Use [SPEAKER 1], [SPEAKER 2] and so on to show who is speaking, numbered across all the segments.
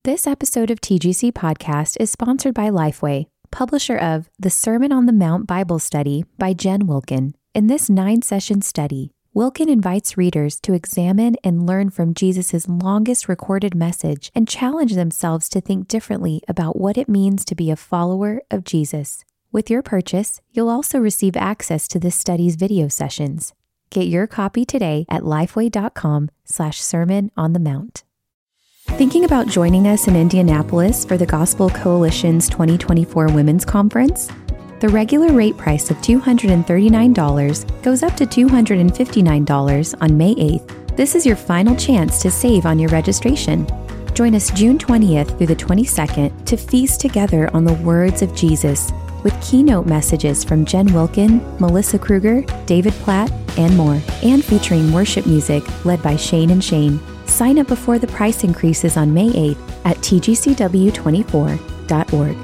[SPEAKER 1] This episode of TGC Podcast is sponsored by Lifeway, publisher of The Sermon on the Mount Bible Study by Jen Wilkin. In this 9-session study, Wilkin invites readers to examine and learn from Jesus' longest recorded message and challenge themselves to think differently about what it means to be a follower of Jesus. With your purchase, you'll also receive access to this study's video sessions. Get your copy today at lifeway.com/Sermon on the Mount. Thinking about joining us in Indianapolis for the Gospel Coalition's 2024 Women's Conference? The regular rate price of $239 goes up to $259 on May 8th. This is your final chance to save on your registration. Join us June 20th through the 22nd to feast together on the words of Jesus with keynote messages from Jen Wilkin, Melissa Kruger, David Platt, and more, and featuring worship music led by Shane and Shane. Sign up before the price increases on May 8th at tgcw24.org.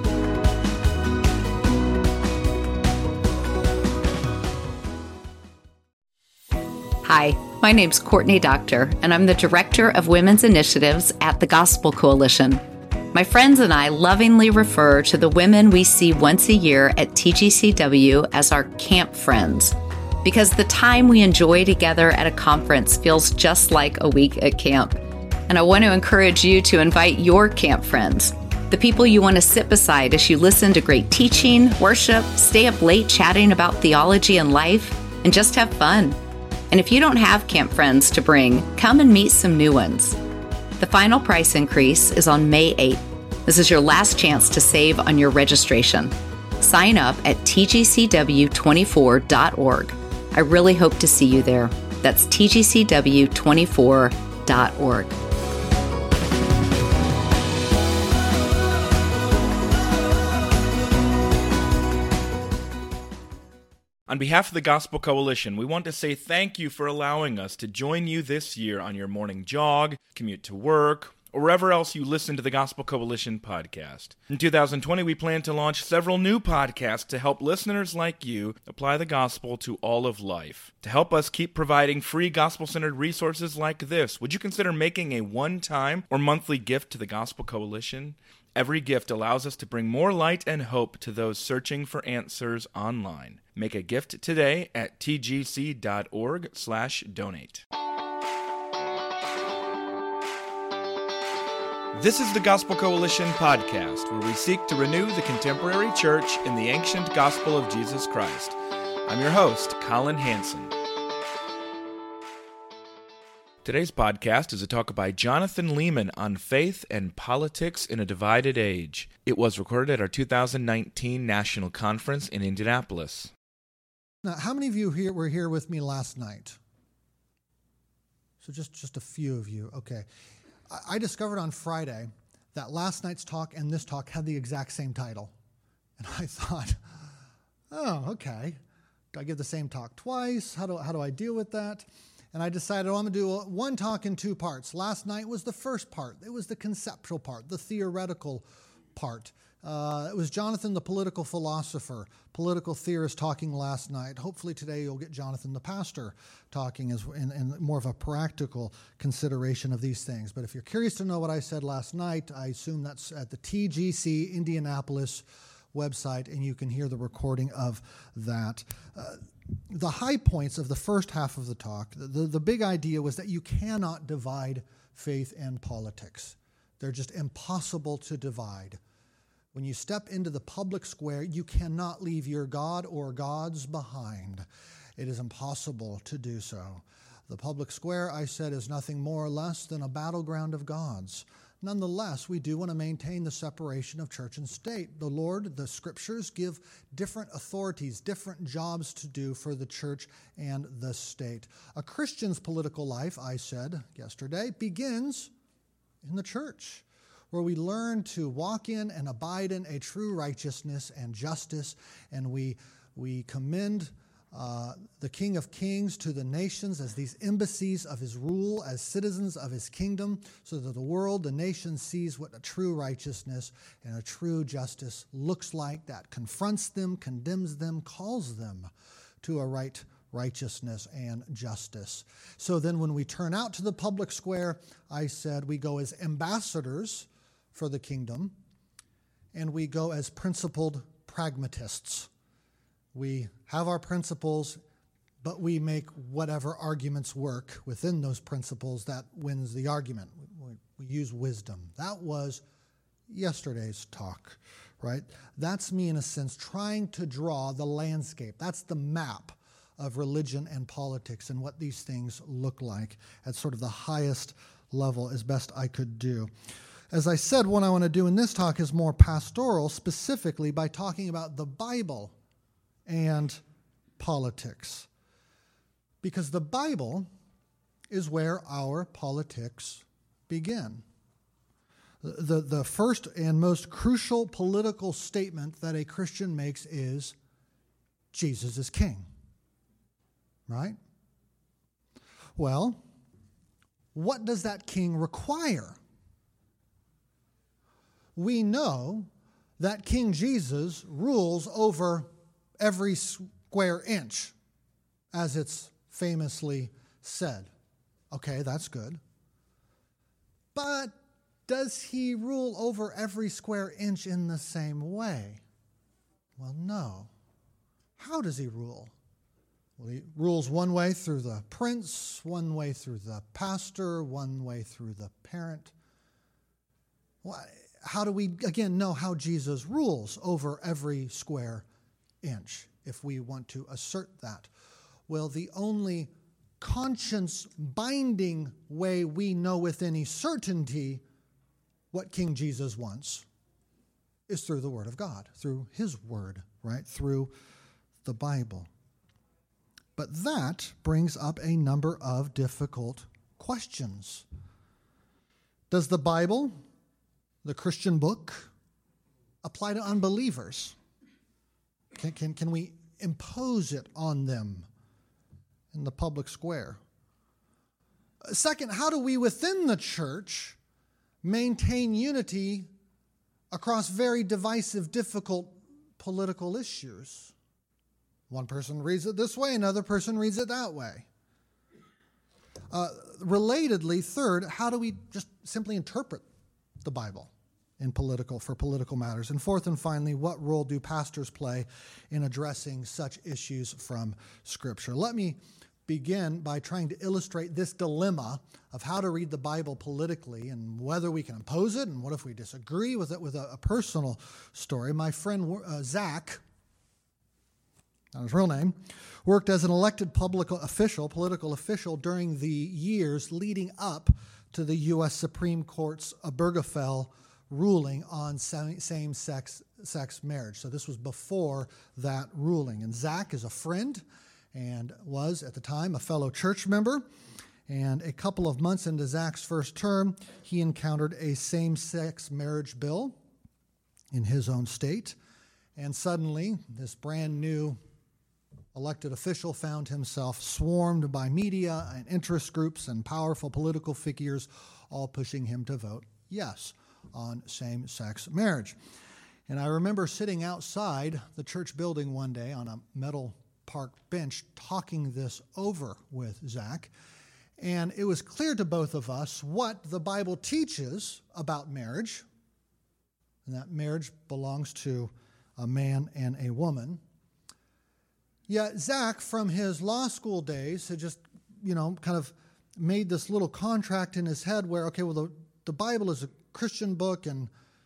[SPEAKER 2] Hi, my name's Courtney Doctor, and I'm the Director of Women's Initiatives at the Gospel Coalition. My friends and I lovingly refer to the women we see once a year at TGCW as our camp friends, because the time we enjoy together at a conference feels just like a week at camp. And I want to encourage you to invite your camp friends, the people you want to sit beside as you listen to great teaching, worship, stay up late chatting about theology and life, and just have fun. And if you don't have camp friends to bring, come and meet some new ones. The final price increase is on May 8th. This is your last chance to save on your registration. Sign up at tgcw24.org. I really hope to see you there. That's tgcw24.org.
[SPEAKER 3] On behalf of the Gospel Coalition, we want to say thank you for allowing us to join you this year on your morning jog, commute to work, or wherever else you listen to the Gospel Coalition podcast. In 2020, we plan to launch several new podcasts to help listeners like you apply the gospel to all of life. To help us keep providing free gospel-centered resources like this, would you consider making a one-time or monthly gift to the Gospel Coalition? Every gift allows us to bring more light and hope to those searching for answers online. Make a gift today at tgc.org/donate. This is the Gospel Coalition podcast, where we seek to renew the contemporary church in the ancient gospel of Jesus Christ. I'm your host, Colin Hansen. Today's podcast is a talk by Jonathan Leeman on faith and politics in a divided age. It was recorded at our 2019 National Conference in Indianapolis.
[SPEAKER 4] Now, how many of you were here with me last night? So just a few of you. Okay. I discovered on Friday that last night's talk and this talk had the exact same title. And I thought, oh, okay. Do I give the same talk twice? How do I deal with that? And I decided, I'm going to do one talk in two parts. Last night was the first part. It was the conceptual part, the theoretical part. It was Jonathan, the political philosopher, political theorist, talking last night. Hopefully today you'll get Jonathan, the pastor, talking in more of a practical consideration of these things. But if you're curious to know what I said last night, I assume that's at the TGC Indianapolis website, and you can hear the recording of that. The high points of the first half of the talk, the big idea was that you cannot divide faith and politics. They're just impossible to divide. When you step into the public square, you cannot leave your God or gods behind. It is impossible to do so. The public square, I said, is nothing more or less than a battleground of gods. Nonetheless, we do want to maintain the separation of church and state. The Lord, the scriptures, give different authorities, different jobs to do for the church and the state. A Christian's political life, I said yesterday, begins in the church, where we learn to walk in and abide in a true righteousness and justice, and we commend the King of Kings to the nations as these embassies of his rule, as citizens of his kingdom, so that the world, the nation, sees what a true righteousness and a true justice looks like, that confronts them, condemns them, calls them to a right righteousness and justice. So then when we turn out to the public square, I said we go as ambassadors for the kingdom, and we go as principled pragmatists. We have our principles, but we make whatever arguments work within those principles that wins the argument. We use wisdom. That was yesterday's talk, right? That's me, in a sense, trying to draw the landscape. That's the map of religion and politics and what these things look like at sort of the highest level as best I could do. As I said, what I want to do in this talk is more pastoral, specifically by talking about the Bible and politics. Because the Bible is where our politics begin. The first and most crucial political statement that a Christian makes is, Jesus is king. Right? Well, what does that king require? We know that King Jesus rules over every square inch, as it's famously said. Okay, that's good. But does he rule over every square inch in the same way? Well, no. How does he rule? Well, he rules one way through the prince, one way through the pastor, one way through the parent. Well, how do we, again, know how Jesus rules over every square inch, if we want to assert that? Well, the only conscience-binding way we know with any certainty what King Jesus wants is through the Word of God, through His Word, right? Through the Bible. But that brings up a number of difficult questions. Does the Bible, the Christian book, apply to unbelievers? Can we impose it on them in the public square? Second, how do we within the church maintain unity across very divisive, difficult political issues? One person reads it this way, another person reads it that way. Relatedly, third, how do we just simply interpret the Bible for political matters? And fourth and finally, what role do pastors play in addressing such issues from Scripture? Let me begin by trying to illustrate this dilemma of how to read the Bible politically and whether we can impose it and what if we disagree with it with a personal story. My friend Zach, not his real name, worked as an elected political official during the years leading up to the U.S. Supreme Court's Obergefell ruling on same-sex marriage. So this was before that ruling. And Zach is a friend and was, at the time, a fellow church member. And a couple of months into Zach's first term, he encountered a same-sex marriage bill in his own state. And suddenly, this brand new elected official found himself swarmed by media and interest groups and powerful political figures, all pushing him to vote yes on same-sex marriage. And I remember sitting outside the church building one day on a metal park bench talking this over with Zach. And it was clear to both of us what the Bible teaches about marriage, and that marriage belongs to a man and a woman. Yet Zach, from his law school days, had just, kind of made this little contract in his head where, okay, well, the Bible is a Christian book, and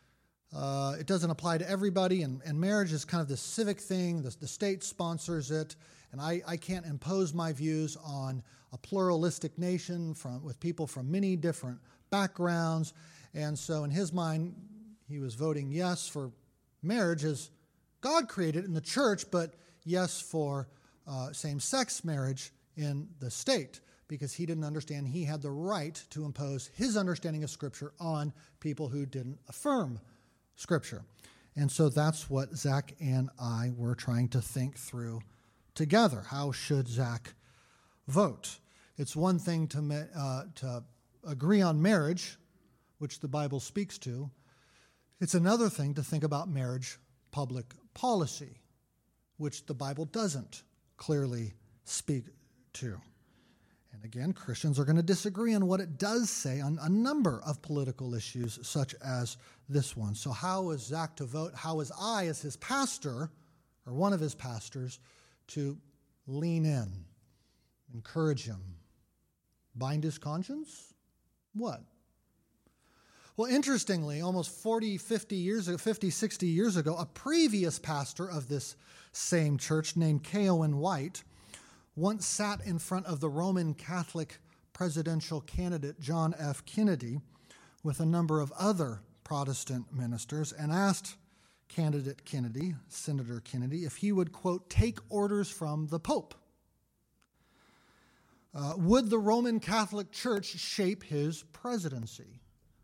[SPEAKER 4] it doesn't apply to everybody, and marriage is kind of this civic thing. The state sponsors it, and I can't impose my views on a pluralistic nation with people from many different backgrounds. And so in his mind, he was voting yes for marriage as God created in the church, but yes for same-sex marriage in the state, because he didn't understand he had the right to impose his understanding of Scripture on people who didn't affirm Scripture. And so that's what Zach and I were trying to think through together. How should Zach vote? It's one thing to agree on marriage, which the Bible speaks to. It's another thing to think about marriage public policy, which the Bible doesn't clearly speak to. And Again, Christians are going to disagree on what it does say on a number of political issues, such as this one. So how is Zach to vote? How is I, as his pastor, or one of his pastors, to lean in, encourage him, bind his conscience? What? Well, interestingly, almost 40, 60 years ago, a previous pastor of this same church named K. Owen White once sat in front of the Roman Catholic presidential candidate John F. Kennedy with a number of other Protestant ministers and asked candidate Kennedy, Senator Kennedy, if he would, quote, take orders from the Pope. Would the Roman Catholic Church shape his presidency?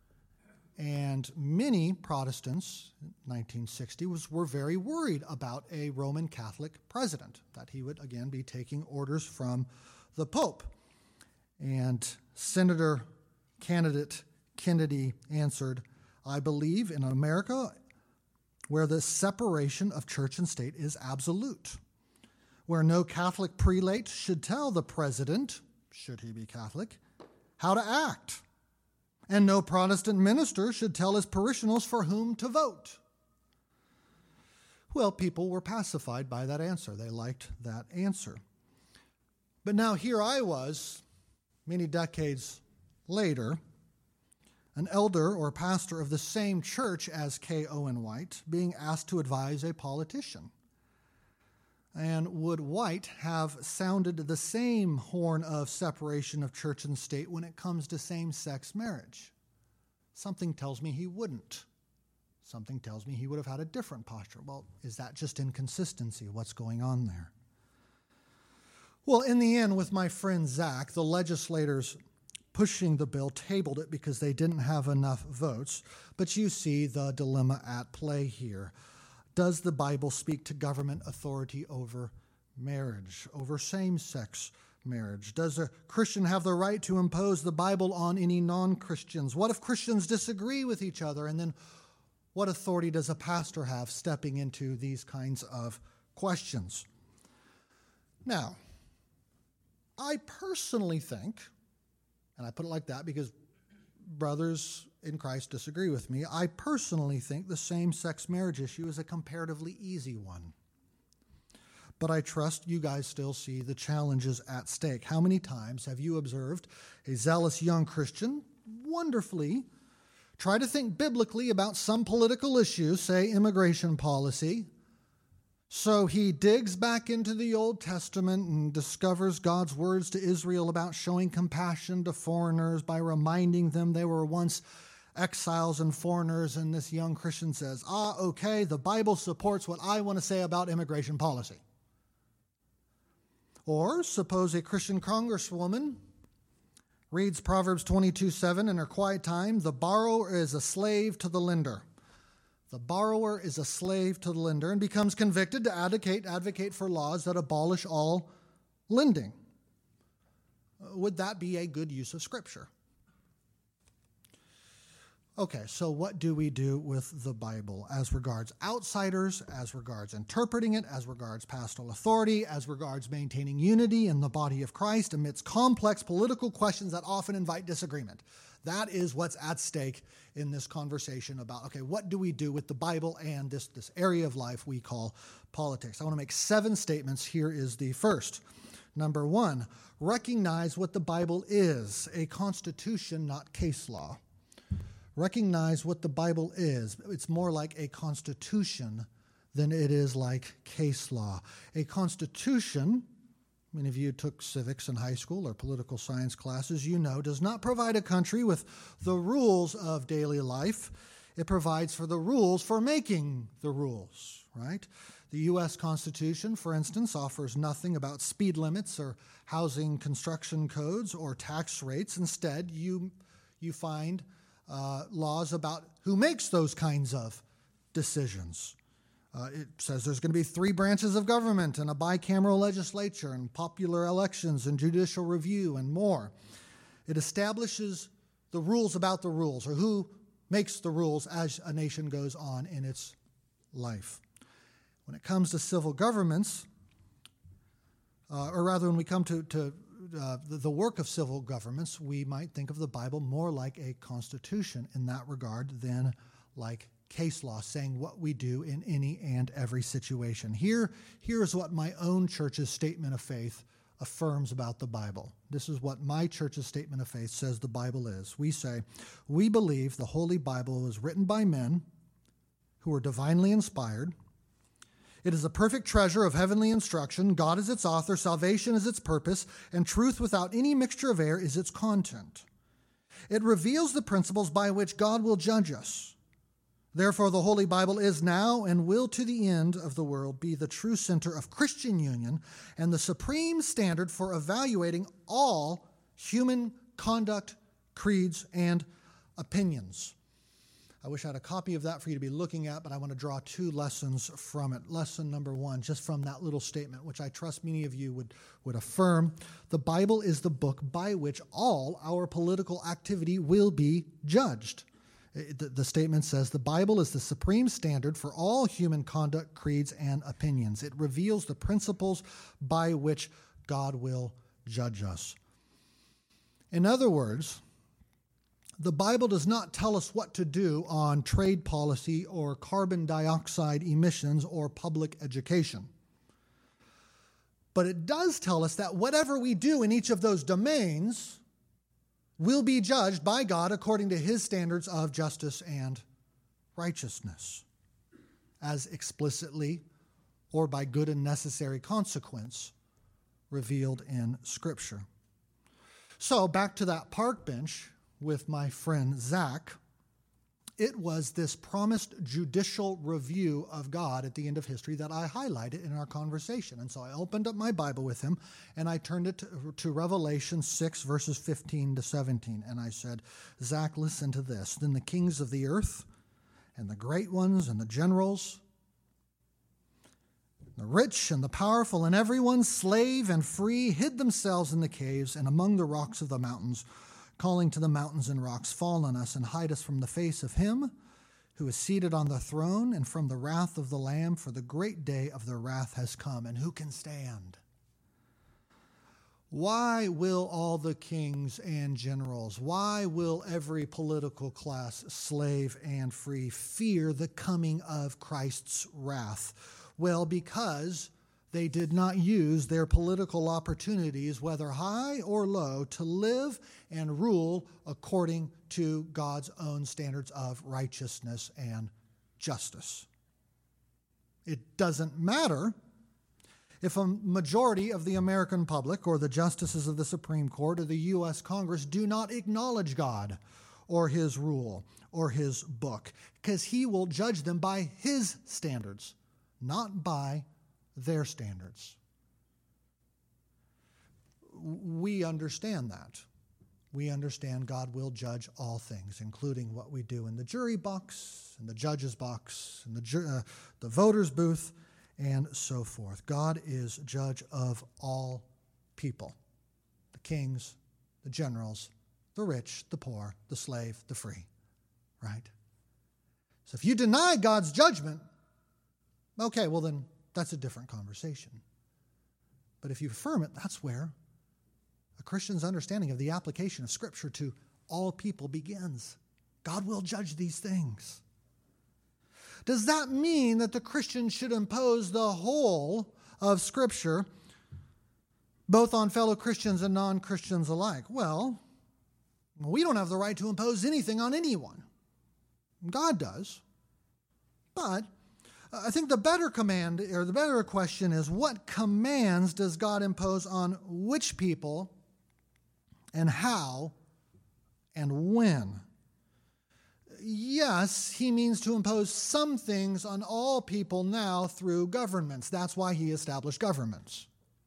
[SPEAKER 4] And many Protestants in 1960 were very worried about a Roman Catholic president, that he would again be taking orders from the Pope. And Senator candidate Kennedy answered, I believe in America where the separation of church and state is absolute, where no Catholic prelate should tell the president, should he be Catholic, how to act. And no Protestant minister should tell his parishioners for whom to vote. Well, people were pacified by that answer. They liked that answer. But now here I was, many decades later, an elder or pastor of the same church as K. Owen White, being asked to advise a politician. And would White have sounded the same horn of separation of church and state when it comes to same-sex marriage? Something tells me he wouldn't. Something tells me he would have had a different posture. Well, is that just inconsistency? What's going on there? Well, in the end, with my friend Zach, the legislators pushing the bill tabled it because they didn't have enough votes. But you see the dilemma at play here. Does the Bible speak to government authority over marriage, over same-sex marriage? Does a Christian have the right to impose the Bible on any non-Christians? What if Christians disagree with each other? And then what authority does a pastor have stepping into these kinds of questions? Now, I personally think, and I put it like that because brothers in Christ disagree with me, I personally think the same-sex marriage issue is a comparatively easy one. But I trust you guys still see the challenges at stake. How many times have you observed a zealous young Christian wonderfully try to think biblically about some political issue, say immigration policy, so he digs back into the Old Testament and discovers God's words to Israel about showing compassion to foreigners by reminding them they were once exiles and foreigners, and this young Christian says, okay, the Bible supports what I want to say about immigration policy. Or suppose a Christian congresswoman reads Proverbs 22:7 in her quiet time, the borrower is a slave to the lender. The borrower is a slave to the lender and becomes convicted to advocate for laws that abolish all lending. Would that be a good use of Scripture? Okay, so what do we do with the Bible as regards outsiders, as regards interpreting it, as regards pastoral authority, as regards maintaining unity in the body of Christ amidst complex political questions that often invite disagreement? That is what's at stake in this conversation about, okay, what do we do with the Bible and this area of life we call politics? I want to make 7 statements. Here is the first. Number 1, recognize what the Bible is, a constitution, not case law. Recognize what the Bible is. It's more like a constitution than it is like case law. A constitution, many of you took civics in high school or political science classes, you know, does not provide a country with the rules of daily life. It provides for the rules for making the rules, right? The U.S. Constitution, for instance, offers nothing about speed limits or housing construction codes or tax rates. Instead, you find laws about who makes those kinds of decisions. It says there's going to be 3 branches of government and a bicameral legislature and popular elections and judicial review and more. It establishes the rules about the rules, or who makes the rules as a nation goes on in its life. When it comes to civil governments, or rather when we come to the work of civil governments, we might think of the Bible more like a constitution in that regard than like case law, saying what we do in any and every situation. Here's what my own church's statement of faith affirms about the Bible. This is what my church's statement of faith says the Bible is. We say, we believe the Holy Bible was written by men who are divinely inspired. It is a perfect treasure of heavenly instruction. God is its author, salvation is its purpose, and truth without any mixture of error is its content. It reveals the principles by which God will judge us. Therefore, the Holy Bible is now and will to the end of the world be the true center of Christian union and the supreme standard for evaluating all human conduct, creeds, and opinions. I wish I had a copy of that for you to be looking at, but I want to draw two lessons from it. Lesson number one, just from that little statement, which I trust many of you would affirm. The Bible is the book by which all our political activity will be judged. The statement says, the Bible is the supreme standard for all human conduct, creeds, and opinions. It reveals the principles by which God will judge us. In other words, the Bible does not tell us what to do on trade policy or carbon dioxide emissions or public education. But it does tell us that whatever we do in each of those domains will be judged by God according to his standards of justice and righteousness, as explicitly or by good and necessary consequence revealed in Scripture. So back to that park bench with my friend Zach, it was this promised judicial review of God at the end of history that I highlighted in our conversation. And so I opened up my Bible with him, and I turned it to Revelation 6, verses 15 to 17. And I said, Zach, listen to this. Then the kings of the earth, and the great ones, and the generals, the rich and the powerful, and everyone, slave and free, hid themselves in the caves and among the rocks of the mountains, calling to the mountains and rocks, fall on us and hide us from the face of him who is seated on the throne and from the wrath of the Lamb, for the great day of their wrath has come, and who can stand? Why will all the kings and generals, why will every political class, slave and free, fear the coming of Christ's wrath? Well, because they did not use their political opportunities, whether high or low, to live and rule according to God's own standards of righteousness and justice. It doesn't matter if a majority of the American public or the justices of the Supreme Court or the U.S. Congress do not acknowledge God or his rule or his book, because he will judge them by his standards, not by their standards. We understand that. We understand God will judge all things, including what we do in the jury box, and the judge's box, and the voter's booth, and so forth. God is judge of all people, the kings, the generals, the rich, the poor, the slave, the free, right? So if you deny God's judgment, okay, well then that's a different conversation. But if you affirm it, that's where a Christian's understanding of the application of Scripture to all people begins. God will judge these things. Does that mean that the Christian should impose the whole of Scripture both on fellow Christians and non-Christians alike? Well, we don't have the right to impose anything on anyone. God does. But I think the better command, or the better question is, what commands does God impose on which people, and how, and when? Yes, he means to impose some things on all people now through governments. That's why he established governments.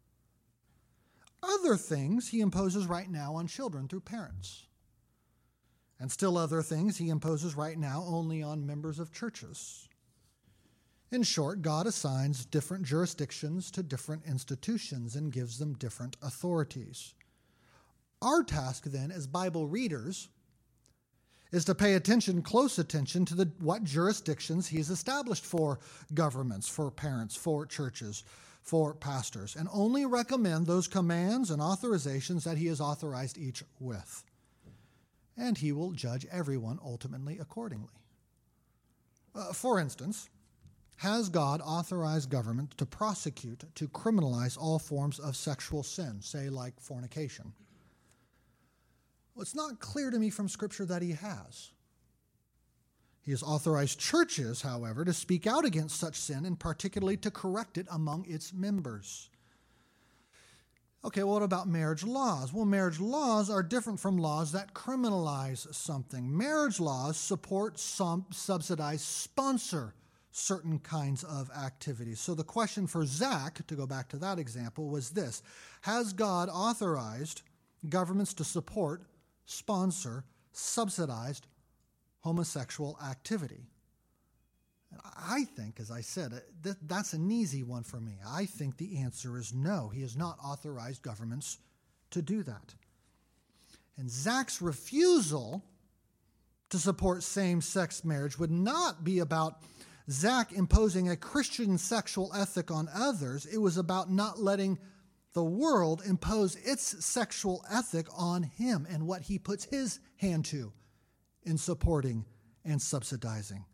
[SPEAKER 4] Other things he imposes right now on children through parents. And still other things he imposes right now only on members of churches. In short, God assigns different jurisdictions to different institutions and gives them different authorities. Our task then as Bible readers is to pay close attention to what jurisdictions he's established for governments, for parents, for churches, for pastors and only recommend those commands and authorizations that he has authorized each with. And he will judge everyone ultimately accordingly. For instance, has God authorized government to prosecute, to criminalize all forms of sexual sin, say like fornication? Well, it's not clear to me from Scripture that he has. He has authorized churches, however, to speak out against such sin and particularly to correct it among its members. Okay, well, what about marriage laws? Well, marriage laws are different from laws that criminalize something. Marriage laws support, subsidize, sponsor certain kinds of activities. So the question for Zach, to go back to that example, was this: has God authorized governments to support, sponsor, subsidized homosexual activity? And I think, as I said, that's an easy one for me. I think the answer is no. He has not authorized governments to do that. And Zach's refusal to support same-sex marriage would not be about Zach imposing a Christian sexual ethic on others. It was about not letting the world impose its sexual ethic on him and what he puts his hand to in supporting and subsidizing.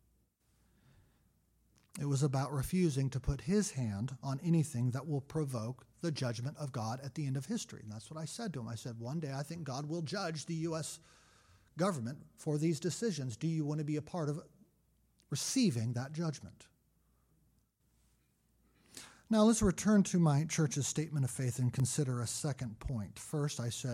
[SPEAKER 4] It was about refusing to put his hand on anything that will provoke the judgment of God at the end of history. And that's what I said to him. I said, one day I think God will judge the U.S. government for these decisions. Do you want to be a part of receiving that judgment? Now let's return to my church's statement of faith and consider a second point. First, I said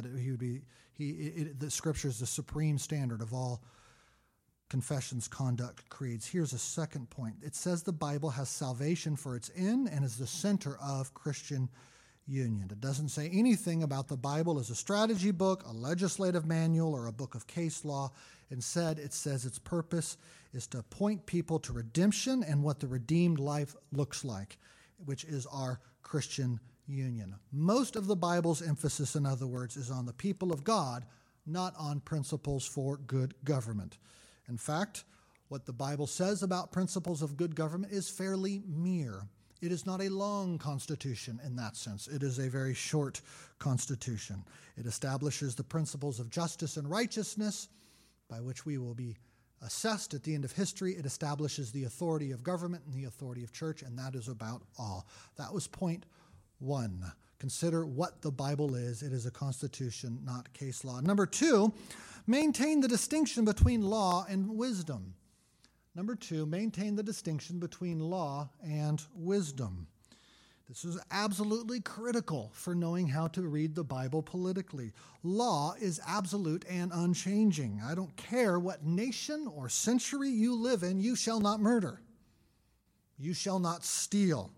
[SPEAKER 4] the Scripture is the supreme standard of all confessions, conduct, creeds. Here's a second point. It says the Bible has salvation for its end and is the center of Christian union. It doesn't say anything about the Bible as a strategy book, a legislative manual, or a book of case law. Instead, it says its purpose is to point people to redemption and what the redeemed life looks like, which is our Christian union. Most of the Bible's emphasis, in other words, is on the people of God, not on principles for good government. In fact, what the Bible says about principles of good government is fairly mere. It is not a long constitution in that sense. It is a very short constitution. It establishes the principles of justice and righteousness by which we will be assessed at the end of history. It establishes the authority of government and the authority of church, and that is about all. That was point one. Consider what the Bible is. It is a constitution, not case law. Number two, maintain the distinction between law and wisdom. Number two, maintain the distinction between law and wisdom. This is absolutely critical for knowing how to read the Bible politically. Law is absolute and unchanging. I don't care what nation or century you live in, you shall not murder. You shall not steal.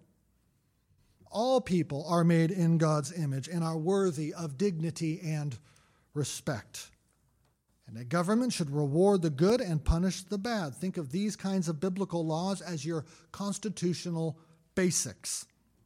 [SPEAKER 4] All people are made in God's image and are worthy of dignity and respect. And a government should reward the good and punish the bad. Think of these kinds of biblical laws as your constitutional basics.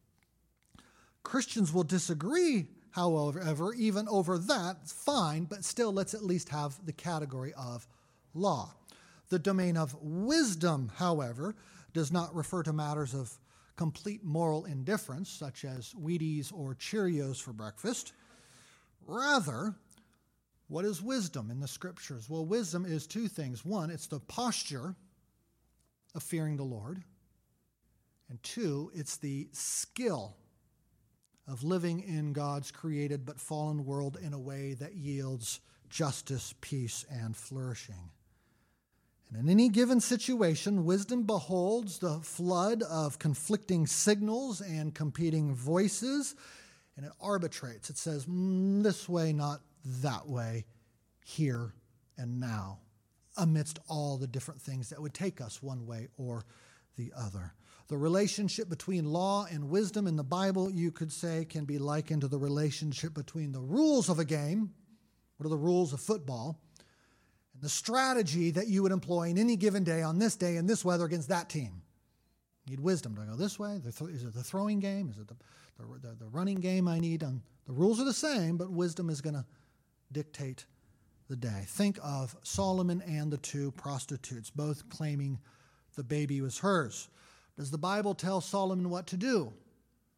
[SPEAKER 4] Christians will disagree, however, even over that, fine, but still let's at least have the category of law. The domain of wisdom, however, does not refer to matters of complete moral indifference, such as Wheaties or Cheerios for breakfast. Rather, what is wisdom in the Scriptures? Well, wisdom is two things. One, it's the posture of fearing the Lord. And two, it's the skill of living in God's created but fallen world in a way that yields justice, peace, and flourishing. And in any given situation, wisdom beholds the flood of conflicting signals and competing voices, and it arbitrates. It says, this way, not that way, here and now, amidst all the different things that would take us one way or the other. The relationship between law and wisdom in the Bible, you could say, can be likened to the relationship between the rules of a game, what are the rules of football, and the strategy that you would employ in any given day on this day in this weather against that team. You need wisdom. Do I go this way? Is it the throwing game? Is it the running game I need? The rules are the same, but wisdom is going to dictate the day. Think of Solomon and the two prostitutes, both claiming the baby was hers. Does the Bible tell Solomon what to do?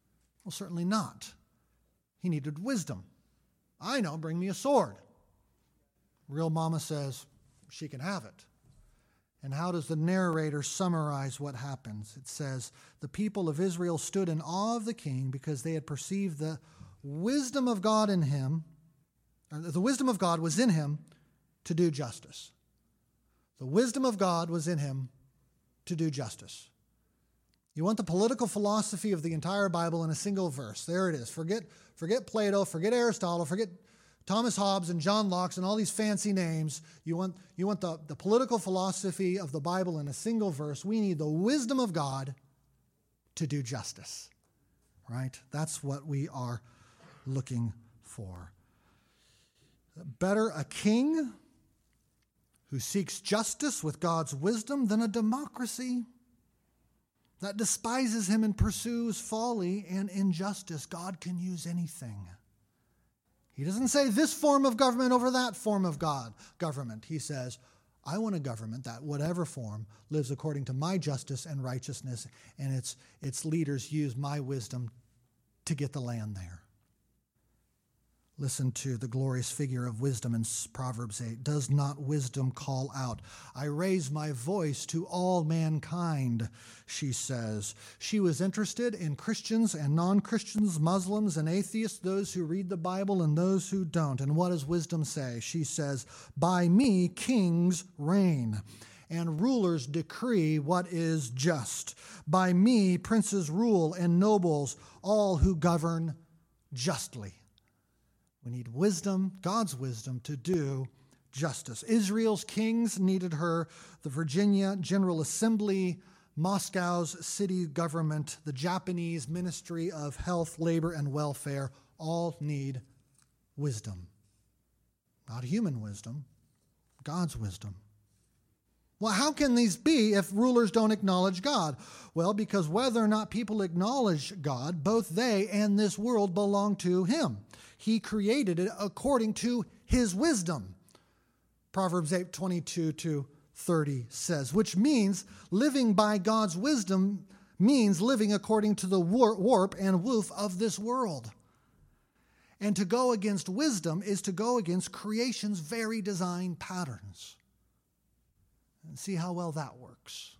[SPEAKER 4] Well, certainly not. He needed wisdom. I know, bring me a sword. Real mama says she can have it. And how does the narrator summarize what happens? It says, the people of Israel stood in awe of the king because they had perceived the wisdom of God in him. The wisdom of God was in him to do justice. The wisdom of God was in him to do justice. You want the political philosophy of the entire Bible in a single verse. There it is. Forget Plato, forget Aristotle, forget Thomas Hobbes and John Locke and all these fancy names. You want the political philosophy of the Bible in a single verse. We need the wisdom of God to do justice. Right? That's what we are looking for. Better a king who seeks justice with God's wisdom than a democracy that despises him and pursues folly and injustice. God can use anything. He doesn't say this form of government over that form of government. He says, I want a government that, whatever form, lives according to my justice and righteousness, and its leaders use my wisdom to get the land there. Listen to the glorious figure of wisdom in Proverbs 8. Does not wisdom call out? I raise my voice to all mankind, she says. She was interested in Christians and non-Christians, Muslims and atheists, those who read the Bible and those who don't. And what does wisdom say? She says, by me kings reign, and rulers decree what is just. By me princes rule, and nobles, all who govern justly. We need wisdom, God's wisdom, to do justice. Israel's kings needed her. The Virginia General Assembly, Moscow's city government, the Japanese Ministry of Health, Labor, and Welfare all need wisdom. Not human wisdom, God's wisdom. Well, how can these be if rulers don't acknowledge God? Well, because whether or not people acknowledge God, both they and this world belong to Him. He created it according to His wisdom. Proverbs 8:22-30 says, which means living by God's wisdom means living according to the warp and woof of this world. And to go against wisdom is to go against creation's very design patterns. And see how well that works.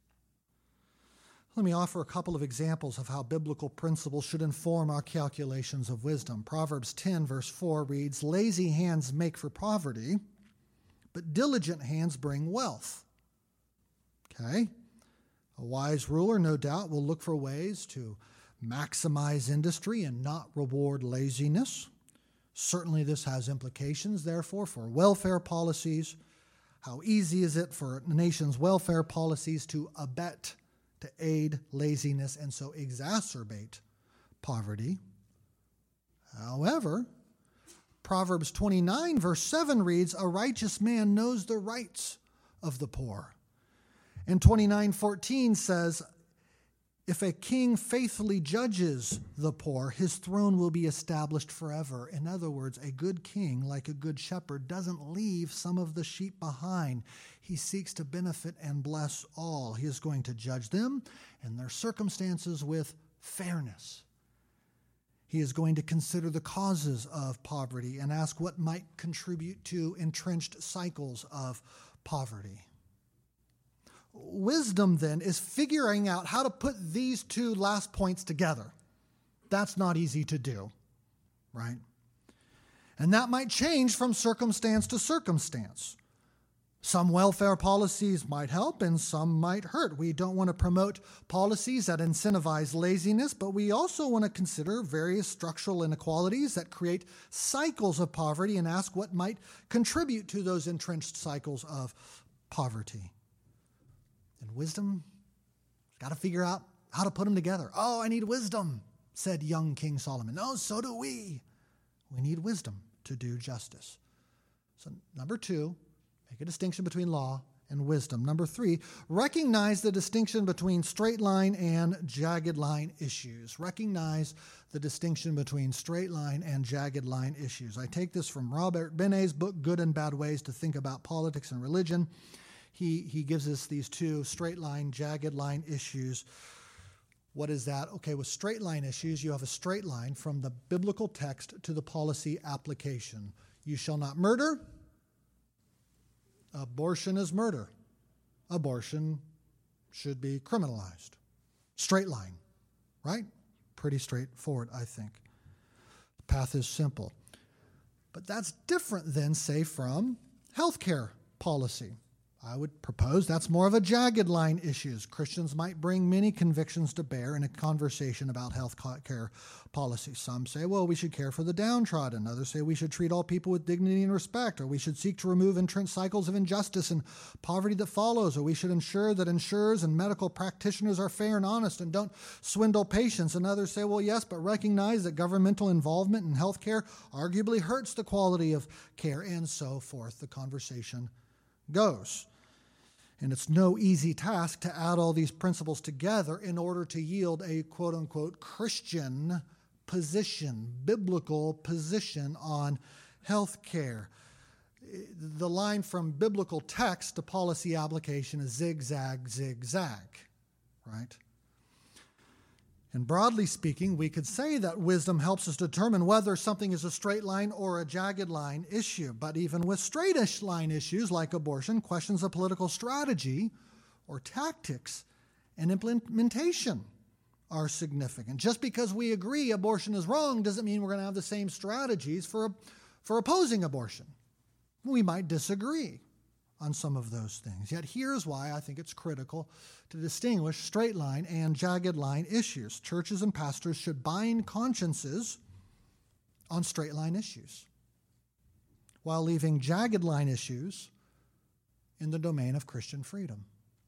[SPEAKER 4] Let me offer a couple of examples of how biblical principles should inform our calculations of wisdom. Proverbs 10 verse 4 reads, lazy hands make for poverty, but diligent hands bring wealth. Okay? A wise ruler, no doubt, will look for ways to maximize industry and not reward laziness. Certainly this has implications, therefore, for welfare policies. How easy is it for the nation's welfare policies to abet, to aid laziness, and so exacerbate poverty? However, Proverbs 29 verse 7 reads, a righteous man knows the rights of the poor. And 29:14 says, if a king faithfully judges the poor, his throne will be established forever. In other words, a good king, like a good shepherd, doesn't leave some of the sheep behind. He seeks to benefit and bless all. He is going to judge them and their circumstances with fairness. He is going to consider the causes of poverty and ask what might contribute to entrenched cycles of poverty. Wisdom, then, is figuring out how to put these two last points together. That's not easy to do, right? And that might change from circumstance to circumstance. Some welfare policies might help and some might hurt. We don't want to promote policies that incentivize laziness, but we also want to consider various structural inequalities that create cycles of poverty and ask what might contribute to those entrenched cycles of poverty. And wisdom, got to figure out how to put them together. Oh, I need wisdom, said young King Solomon. No, so do we. We need wisdom to do justice. So number 2, make a distinction between law and wisdom. Number 3, recognize the distinction between straight line and jagged line issues. Recognize the distinction between straight line and jagged line issues. I take this from Robert Benet's book, Good and Bad Ways to Think About Politics and Religion. He gives us these two straight line, jagged line issues. What is that? Okay, with straight line issues, you have a straight line from the biblical text to the policy application. You shall not murder. Abortion is murder. Abortion should be criminalized. Straight line, right? Pretty straightforward, I think. The path is simple. But that's different than, say, from healthcare policy. I would propose that's more of a jagged line issues. Christians might bring many convictions to bear in a conversation about health care policy. Some say, well, we should care for the downtrodden. Others say we should treat all people with dignity and respect, or we should seek to remove entrenched cycles of injustice and poverty that follows, or we should ensure that insurers and medical practitioners are fair and honest and don't swindle patients. And others say, well, yes, but recognize that governmental involvement in health care arguably hurts the quality of care, and so forth. The conversation goes. And it's no easy task to add all these principles together in order to yield a quote-unquote Christian position, biblical position on health care. The line from biblical text to policy application is zigzag, zigzag, right? And broadly speaking, we could say that wisdom helps us determine whether something is a straight line or a jagged line issue. But even with straightish line issues like abortion, questions of political strategy or tactics and implementation are significant. Just because we agree abortion is wrong doesn't mean we're going to have the same strategies for opposing abortion. We might disagree on some of those things. Yet here's why I think it's critical to distinguish straight line and jagged line issues. Churches and pastors should bind consciences on straight line issues, while leaving jagged line issues in the domain of Christian freedom.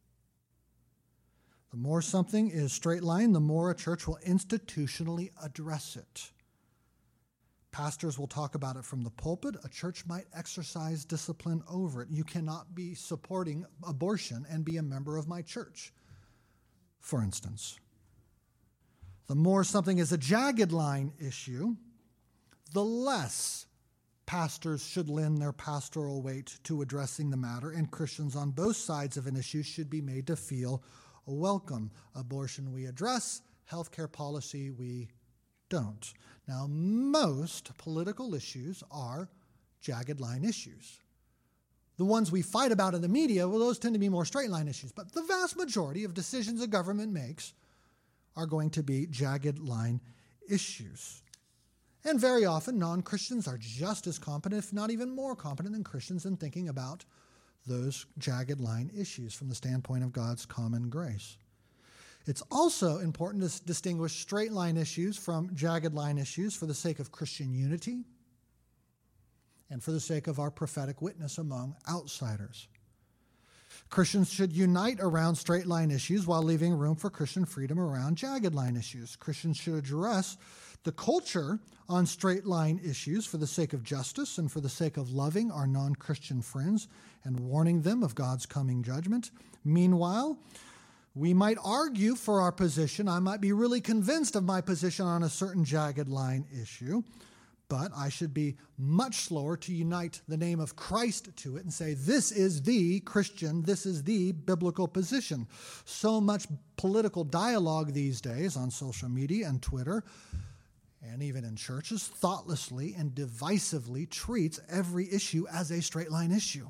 [SPEAKER 4] The more something is straight line, the more a church will institutionally address it. Pastors will talk about it from the pulpit. A church might exercise discipline over it. You cannot be supporting abortion and be a member of my church, for instance. The more something is a jagged line issue, the less pastors should lend their pastoral weight to addressing the matter, and Christians on both sides of an issue should be made to feel welcome. Abortion we address, healthcare policy we don't. Now, most political issues are jagged line issues. The ones we fight about in the media, well, those tend to be more straight line issues. But the vast majority of decisions a government makes are going to be jagged line issues. And very often, non-Christians are just as competent, if not even more competent than Christians in thinking about those jagged line issues from the standpoint of God's common grace. It's also important to distinguish straight line issues from jagged line issues for the sake of Christian unity and for the sake of our prophetic witness among outsiders. Christians should unite around straight line issues while leaving room for Christian freedom around jagged line issues. Christians should address the culture on straight line issues for the sake of justice and for the sake of loving our non-Christian friends and warning them of God's coming judgment. Meanwhile, we might argue for our position. I might be really convinced of my position on a certain jagged line issue, but I should be much slower to unite the name of Christ to it and say, this is the Christian, this is the biblical position. So much political dialogue these days on social media and Twitter, and even in churches, thoughtlessly and divisively treats every issue as a straight line issue.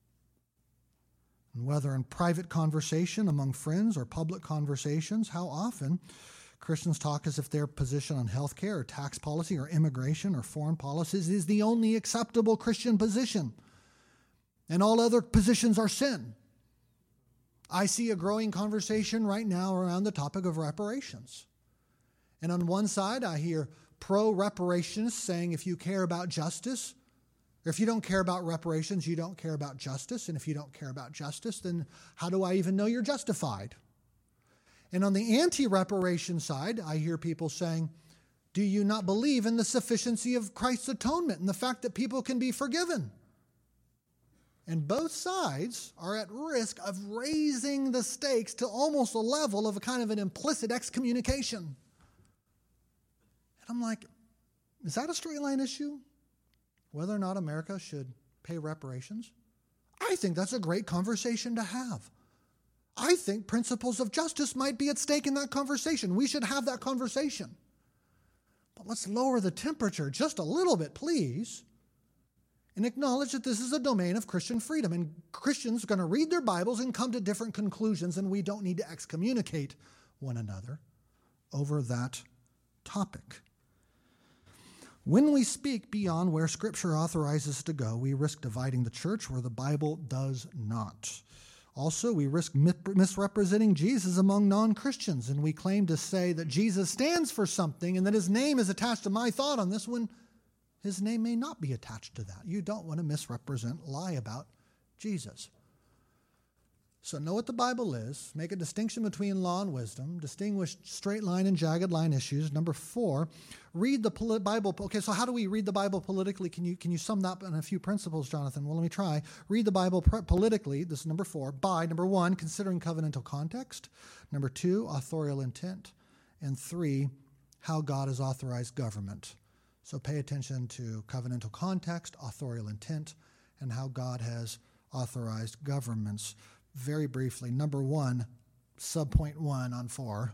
[SPEAKER 4] And whether in private conversation among friends or public conversations, how often Christians talk as if their position on health care or tax policy or immigration or foreign policies is the only acceptable Christian position, and all other positions are sin. I see a growing conversation right now around the topic of reparations. And on one side, I hear pro-reparationists saying if you care about justice, or if you don't care about reparations, you don't care about justice. And if you don't care about justice, then how do I even know you're justified? And on the anti-reparation side, I hear people saying, do you not believe in the sufficiency of Christ's atonement and the fact that people can be forgiven? And both sides are at risk of raising the stakes to almost a level of a kind of an implicit excommunication. And I'm like, is that a straight line issue? Whether or not America should pay reparations? I think that's a great conversation to have. I think principles of justice might be at stake in that conversation. We should have that conversation. But let's lower the temperature just a little bit, please, and acknowledge that this is a domain of Christian freedom. And Christians are going to read their Bibles and come to different conclusions, and we don't need to excommunicate one another over that topic. When we speak beyond where Scripture authorizes us to go, we risk dividing the church where the Bible does not. Also, we risk misrepresenting Jesus among non-Christians, and we claim to say that Jesus stands for something and that his name is attached to my thought on this one. His name may not be attached to that. You don't want to misrepresent, lie about Jesus. So know what the Bible is. Make a distinction between law and wisdom. Distinguish straight line and jagged line issues. Number 4, read the Bible. Okay, so how do we read the Bible politically? Can you sum that up in a few principles, Jonathan? Well, let me try. Read the Bible politically. This is number 4. By, number 1, considering covenantal context. Number 2, authorial intent. And 3, how God has authorized government. So pay attention to covenantal context, authorial intent, and how God has authorized governments. Very briefly, number 1, subpoint 1 on 4.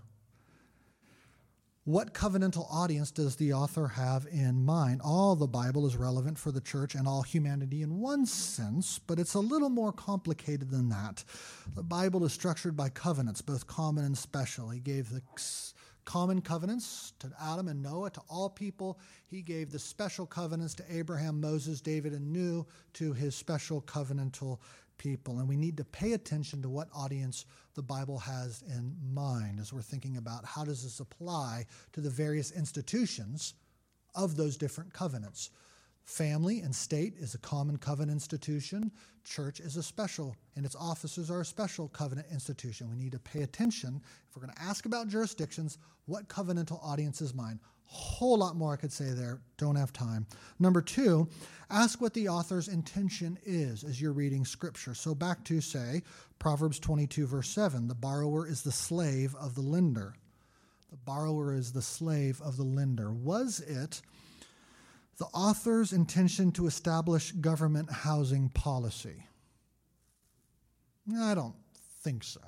[SPEAKER 4] What covenantal audience does the author have in mind? All the Bible is relevant for the church and all humanity in one sense, but it's a little more complicated than that. The Bible is structured by covenants, both common and special. He gave the common covenants to Adam and Noah, to all people. He gave the special covenants to Abraham, Moses, David, and Nuh, to his special covenantal people. And we need to pay attention to what audience the Bible has in mind as we're thinking about how does this apply to the various institutions of those different covenants. Family and state is a common covenant institution. Church is a special, and its officers are a special covenant institution. We need to pay attention. If we're going to ask about jurisdictions, what covenantal audience is mine? Whole lot more I could say there. Don't have time. Number 2, ask what the author's intention is as you're reading Scripture. So back to, say, Proverbs 22, verse 7. The borrower is the slave of the lender. The borrower is the slave of the lender. Was it the author's intention to establish government housing policy? I don't think so.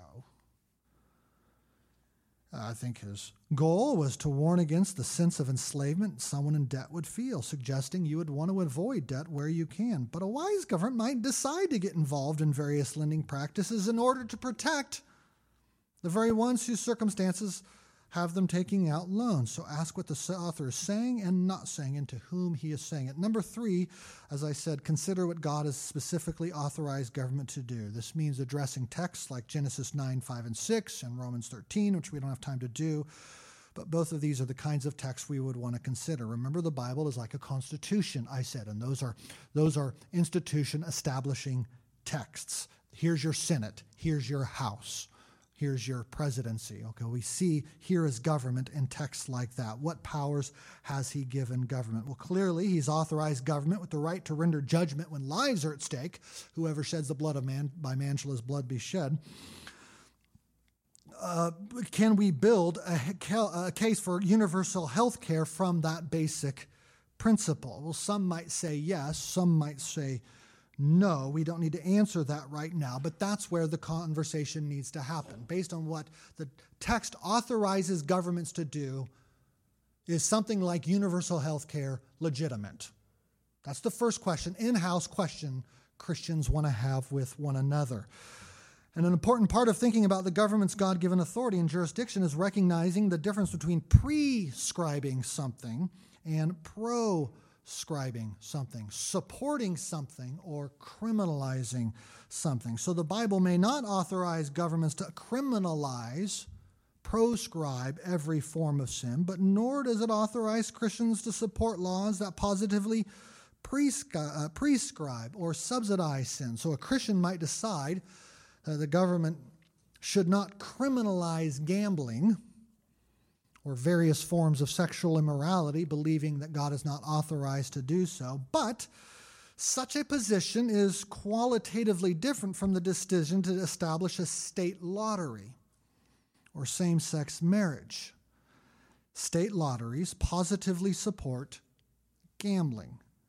[SPEAKER 4] I think his goal was to warn against the sense of enslavement someone in debt would feel, suggesting you would want to avoid debt where you can. But a wise government might decide to get involved in various lending practices in order to protect the very ones whose circumstances have them taking out loans. So ask what the author is saying and not saying and to whom he is saying it. Number 3, as I said, consider what God has specifically authorized government to do. This means addressing texts like Genesis 9, 5, and 6 and Romans 13, which we don't have time to do. But both of these are the kinds of texts we would want to consider. Remember, the Bible is like a constitution, I said, and those are institution establishing texts. Here's your Senate. Here's your House. Here's your presidency. Okay, we see here is government in texts like that. What powers has he given government? Well, clearly he's authorized government with the right to render judgment when lives are at stake. Whoever sheds the blood of man, by man shall his blood be shed. Can we build a case for universal health care from that basic principle? Well, some might say yes, some might say no. We don't need to answer that right now, but that's where the conversation needs to happen. Based on what the text authorizes governments to do, is something like universal health care legitimate? That's the first question, in-house question Christians want to have with one another. And an important part of thinking about the government's God-given authority and jurisdiction is recognizing the difference between prescribing something and proscribing something, supporting something, or criminalizing something. So the Bible may not authorize governments to criminalize, proscribe every form of sin, but nor does it authorize Christians to support laws that positively prescribe or subsidize sin. So a Christian might decide the government should not criminalize gambling or various forms of sexual immorality, believing that God is not authorized to do so. But such a position is qualitatively different from the decision to establish a state lottery or same-sex marriage. State lotteries positively support gambling.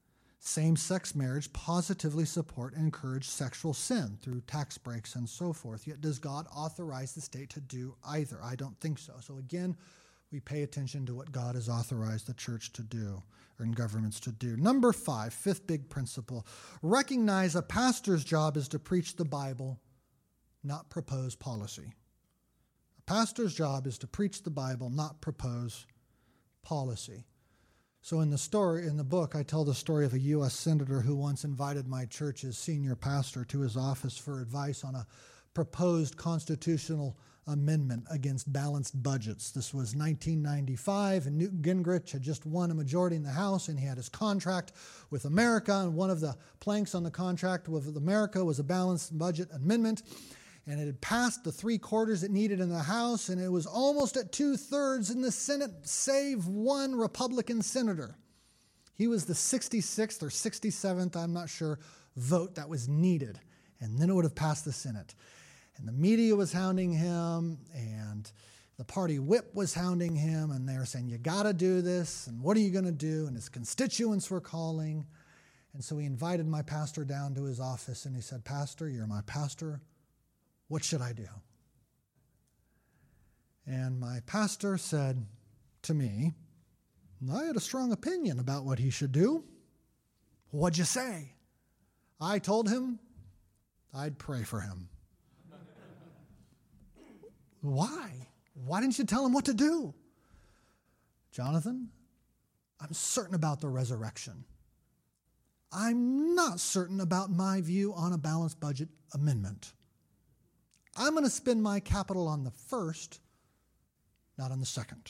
[SPEAKER 4] same-sex marriage positively support and encourage sexual sin through tax breaks and so forth. Yet does God authorize the state to do either? I don't think so. So again, we pay attention to what God has authorized the church to do or in governments to do. Number 5, fifth big principle, recognize a pastor's job is to preach the Bible, not propose policy. A pastor's job is to preach the Bible, not propose policy. So in the book, I tell the story of a U.S. senator who once invited my church's senior pastor to his office for advice on a proposed constitutional amendment against balanced budgets. This was 1995, and Newt Gingrich had just won a majority in the House, and he had his contract with America, and one of the planks on the contract with America was a balanced budget amendment, and it had passed the 3/4 it needed in the House, and it was almost at 2/3 in the Senate, save one Republican senator. He was the 66th or 67th, I'm not sure, vote that was needed, and then it would have passed the Senate. And the media was hounding him, and the party whip was hounding him, and they were saying, you got to do this, and what are you going to do? And his constituents were calling. And so he invited my pastor down to his office, and he said, Pastor, you're my pastor. What should I do? And my pastor said to me, I had a strong opinion about what he should do. What'd you say? I told him I'd pray for him. Why? Why didn't you tell him what to do? Jonathan, I'm certain about the resurrection. I'm not certain about my view on a balanced budget amendment. I'm going to spend my capital on the first, not on the second.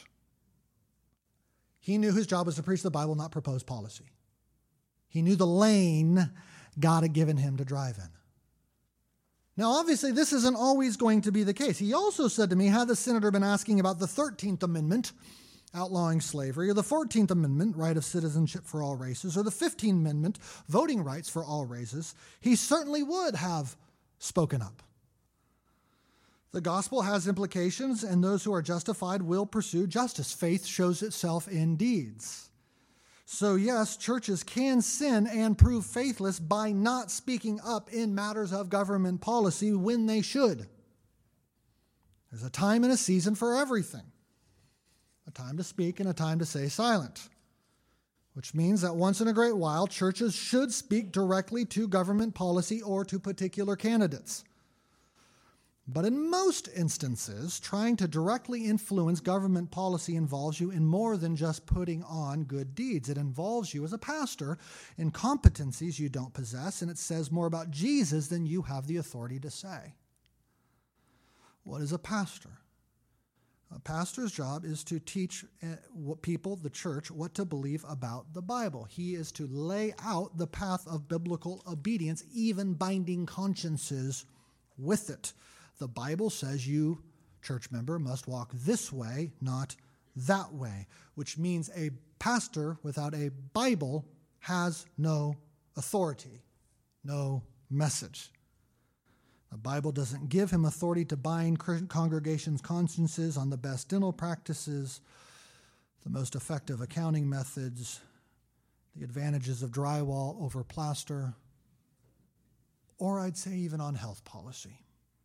[SPEAKER 4] He knew his job was to preach the Bible, not propose policy. He knew the lane God had given him to drive in. Now, obviously, this isn't always going to be the case. He also said to me, had the senator been asking about the 13th Amendment, outlawing slavery, or the 14th Amendment, right of citizenship for all races, or the 15th Amendment, voting rights for all races, he certainly would have spoken up. The gospel has implications, and those who are justified will pursue justice. Faith shows itself in deeds. So yes, churches can sin and prove faithless by not speaking up in matters of government policy when they should. There's a time and a season for everything. A time to speak and a time to stay silent. Which means that once in a great while, churches should speak directly to government policy or to particular candidates. But in most instances, trying to directly influence government policy involves you in more than just putting on good deeds. It involves you as a pastor in competencies you don't possess, and it says more about Jesus than you have the authority to say. What is a pastor? A pastor's job is to teach people, the church, what to believe about the Bible. He is to lay out the path of biblical obedience, even binding consciences with it. The Bible says you, church member, must walk this way, not that way, which means a pastor without a Bible has no authority, no message. The Bible doesn't give him authority to bind congregations' consciences on the best dental practices, the most effective accounting methods, the advantages of drywall over plaster, or I'd say even on health policy.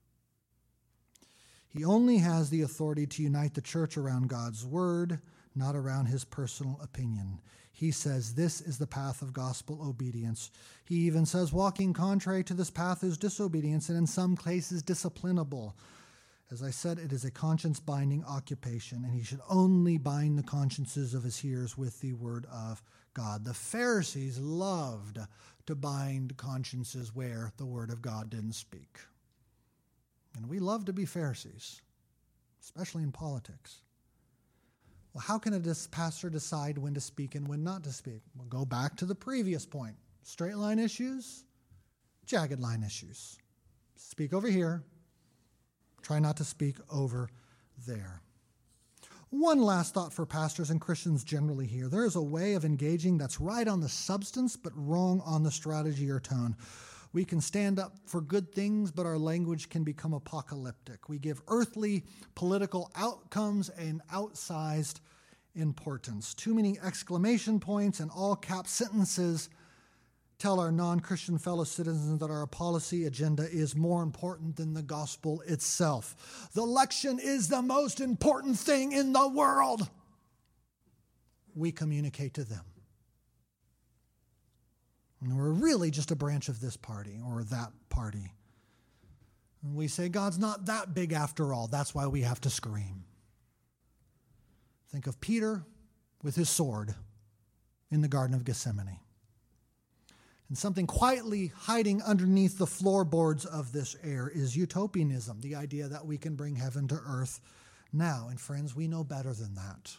[SPEAKER 4] He only has the authority to unite the church around God's word, not around his personal opinion. He says this is the path of gospel obedience. He even says walking contrary to this path is disobedience and in some cases disciplinable. As I said, it is a conscience-binding occupation, and he should only bind the consciences of his hearers with the word of God. The Pharisees loved to bind consciences where the word of God didn't speak. And we love to be Pharisees, especially in politics. Well, how can a pastor decide when to speak and when not to speak? We'll go back to the previous point. Straight line issues, jagged line issues. Speak over here. Try not to speak over there. One last thought for pastors and Christians generally here. There is a way of engaging that's right on the substance but wrong on the strategy or tone. We can stand up for good things, but our language can become apocalyptic. We give earthly political outcomes an outsized importance. Too many exclamation points and all-cap sentences tell our non-Christian fellow citizens that our policy agenda is more important than the gospel itself. The election is the most important thing in the world. We communicate to them. And we're really just a branch of this party or that party. And we say, God's not that big after all. That's why we have to scream. Think of Peter with his sword in the Garden of Gethsemane. And something quietly hiding underneath the floorboards of this air is utopianism, the idea that we can bring heaven to earth now. And friends, we know better than that.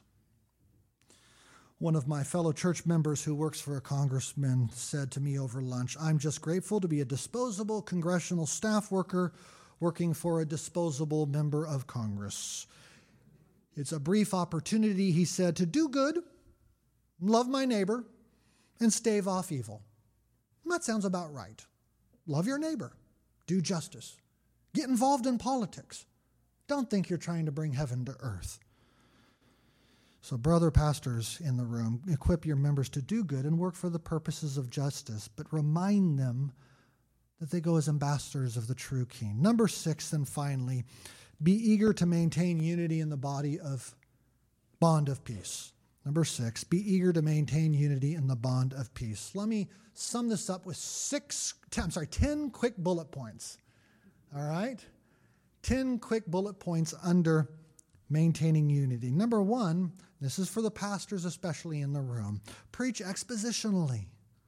[SPEAKER 4] One of my fellow church members who works for a congressman said to me over lunch, I'm just grateful to be a disposable congressional staff worker working for a disposable member of Congress. It's a brief opportunity, he said, to do good, love my neighbor, and stave off evil. And that sounds about right. Love your neighbor. Do justice. Get involved in politics. Don't think you're trying to bring heaven to earth. So, brother pastors in the room, equip your members to do good and work for the purposes of justice, but remind them that they go as ambassadors of the true King. Number 6, and finally, be eager to maintain unity in the bond of peace. Number 6, be eager to maintain unity in the bond of peace. Let me sum this up with 10 quick bullet points. All right? 10 quick bullet points under maintaining unity. Number 1, this is for the pastors especially in the room. Preach expositionally.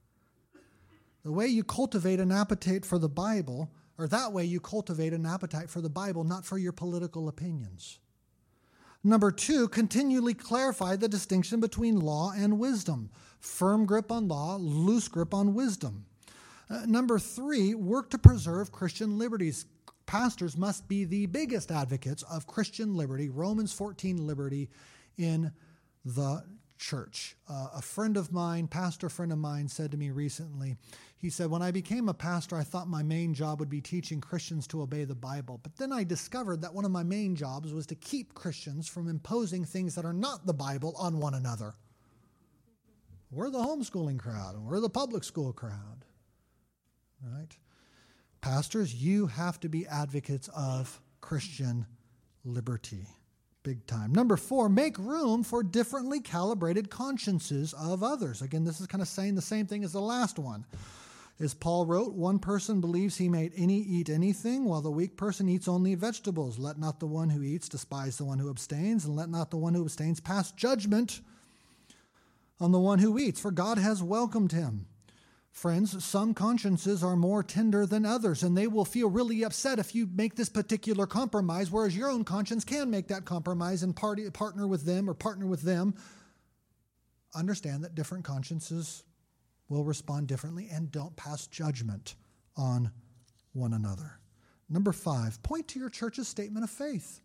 [SPEAKER 4] The way you cultivate an appetite for the Bible, or that way you cultivate an appetite for the Bible, not for your political opinions. Number 2, continually clarify the distinction between law and wisdom. Firm grip on law, loose grip on wisdom. Number 3, work to preserve Christian liberties. Pastors must be the biggest advocates of Christian liberty, Romans 14 liberty in the church. A friend of mine, pastor friend of mine, said to me recently, he said, when I became a pastor, I thought my main job would be teaching Christians to obey the Bible. But then I discovered that one of my main jobs was to keep Christians from imposing things that are not the Bible on one another. We're the homeschooling crowd, and we're the public school crowd. Right? Pastors, you have to be advocates of Christian liberty. Big time. Number 4, make room for differently calibrated consciences of others. Again, this is kind of saying the same thing as the last one. As Paul wrote, one person believes he may eat anything, while the weak person eats only vegetables. Let not the one who eats despise the one who abstains, and let not the one who abstains pass judgment on the one who eats, for God has welcomed him. Friends, some consciences are more tender than others, and they will feel really upset if you make this particular compromise, whereas your own conscience can make that compromise and partner with them. Understand that different consciences will respond differently, and don't pass judgment on one another. Number 5, point to your church's statement of faith.